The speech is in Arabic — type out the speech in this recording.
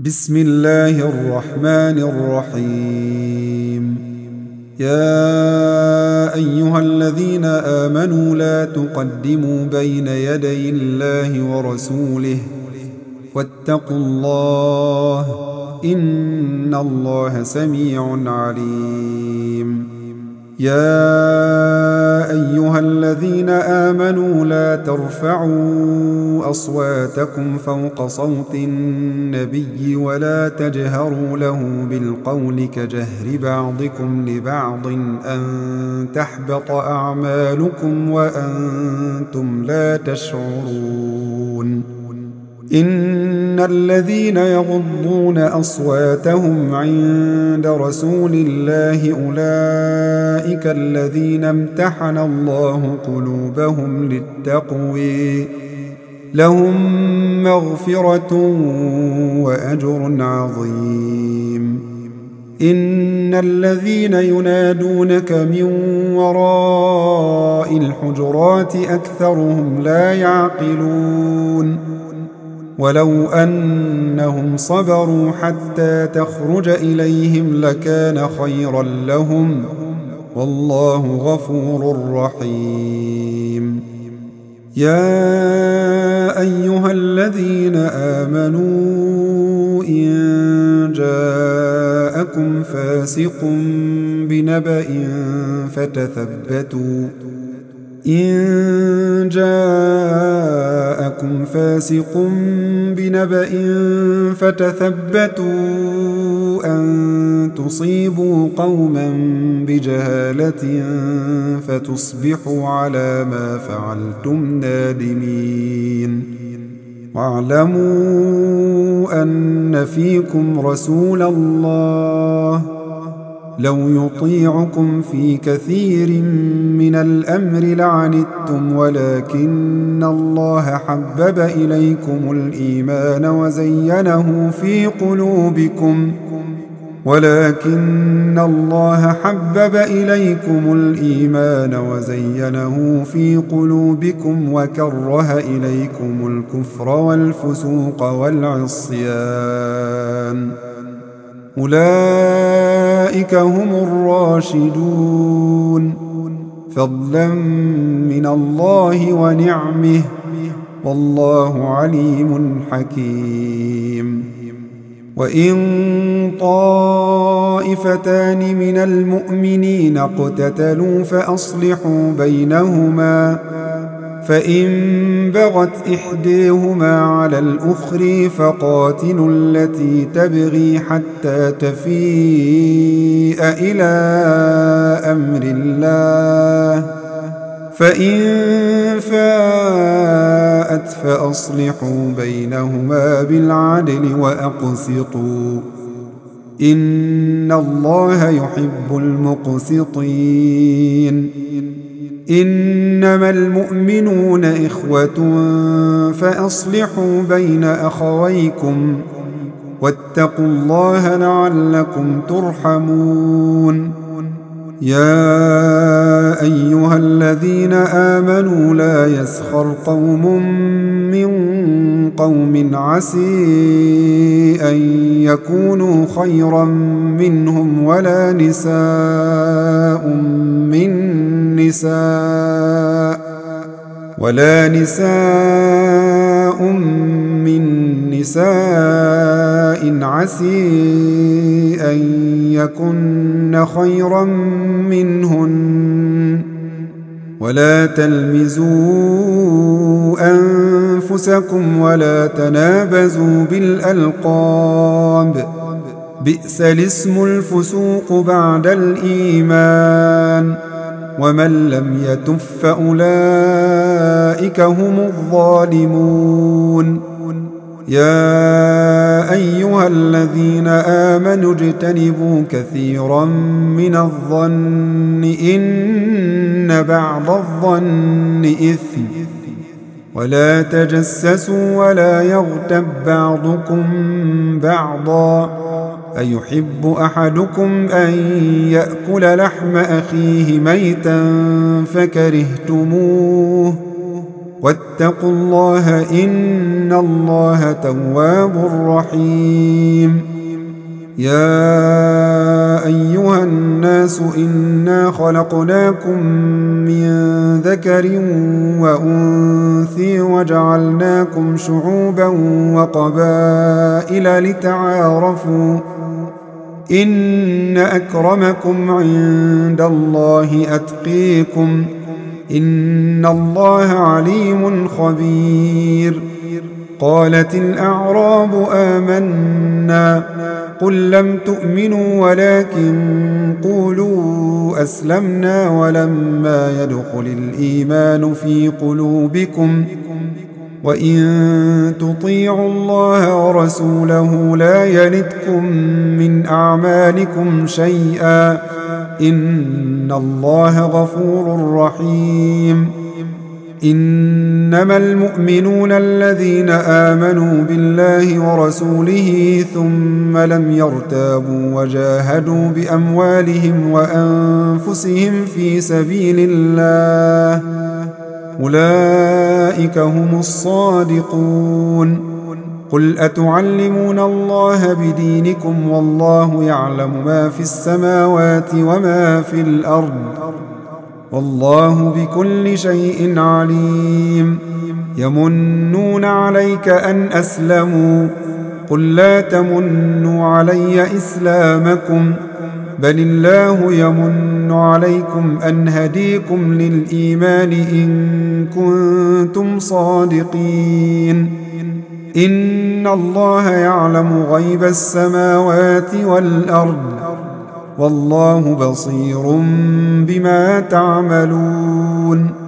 بسم الله الرحمن الرحيم. يا أيها الذين آمنوا لا تقدموا بين يدي الله ورسوله واتقوا الله إن الله سميع عليم. يا أيها الذين آمنوا لا ترفعوا أصواتكم فوق صوت النبي ولا تجهروا له بالقول كجهر بعضكم لبعض أن تحبط أعمالكم وأنتم لا تشعرون. إن الذين يغضون أصواتهم عند رسول الله أولئك الذين امتحن الله قلوبهم للتقوى لهم مغفرة وأجر عظيم. إن الذين ينادونك من وراء الحجرات أكثرهم لا يعقلون. ولو أنهم صبروا حتى تخرج إليهم لكان خيرا لهم والله غفور رحيم. يا أيها الذين آمنوا إن جاءكم فاسق بنبأ فتثبتوا أن تصيبوا قوما بجهالة فتصبحوا على ما فعلتم نادمين. واعلموا أن فيكم رسول الله لو يطيعكم في كثير من الأمر لعنتم ولكن الله حبب إليكم الإيمان وزينه في قلوبكم وكره إليكم الكفر والفسوق والعصيان أولئك هم الراشدون فضلا من الله ونعمه والله عليم حكيم. وإن طائفتان من المؤمنين اقتتلوا فأصلحوا بينهما فإن بغت إحداهما على الأخرى فقاتلوا التي تبغي حتى تفيء إلى أمر الله فإن فاءت فأصلحوا بينهما بالعدل وأقسطوا إن الله يحب المقسطين. إنما المؤمنون إخوة فأصلحوا بين أخويكم واتقوا الله لعلكم ترحمون. يا أيها الذين آمنوا لا يسخر قوم من قوم عسى أن يكونوا خيرا منهم ولا نساء من نساء عسى أن يكن خيرا منهن ولا تلمزوا أنفسكم ولا تنابزوا بالألقاب بئس الاسم الفسوق بعد الإيمان ومن لم يتب فأولئك هم الظالمون. يا أيها الذين آمنوا اجتنبوا كثيرا من الظن إن بعض الظن إثم ولا تجسسوا ولا يغتب بعضكم بعضا أيحب أحدكم أن يأكل لحم أخيه ميتا فكرهتموه واتقوا الله إن الله تواب رحيم. يا أيها الناس إنا خلقناكم من ذكر وأنثى وجعلناكم شعوبا وقبائل لتعارفوا إن أكرمكم عند الله أتقيكم إن الله عليم خبير. قالت الأعراب آمنا قل لم تؤمنوا ولكن قولوا أسلمنا ولما يدخل الإيمان في قلوبكم وإن تطيعوا الله ورسوله لا يلتكم من أعمالكم شيئا إن الله غفور رحيم. إنما المؤمنون الذين آمنوا بالله ورسوله ثم لم يرتابوا وجاهدوا بأموالهم وأنفسهم في سبيل الله أولئك هم الصادقون. قل أتعلمون الله بدينكم والله يعلم ما في السماوات وما في الأرض والله بكل شيء عليم. يمنون عليك أن أسلموا قل لا تمنوا علي إسلامكم بل الله يمن عليكم أن هديكم للإيمان إن كنتم صادقين. إن الله يعلم غيب السماوات والأرض والله بصير بما تعملون.